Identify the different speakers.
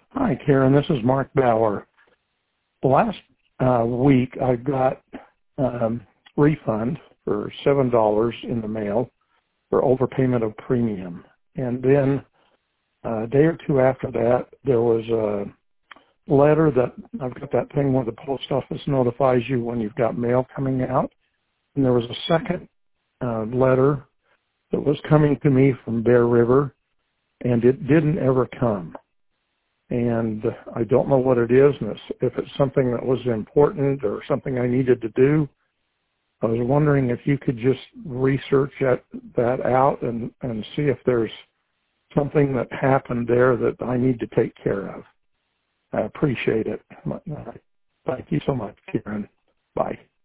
Speaker 1: Hi, Karen. This is Mark Bauer. Last week, I got refund for $7 in the mail for overpayment of premium. And then a day or two after that, there was a letter that I've got that thing where the post office notifies you when you've got mail coming out. And there was a second letter that was coming to me from Bear River, and it didn't ever come. And I don't know what it is, and if it's something that was important or something I needed to do. I was wondering if you could just research that out and see if there's something that happened there that I need to take care of. I appreciate it. Thank you so much, Karen. Bye.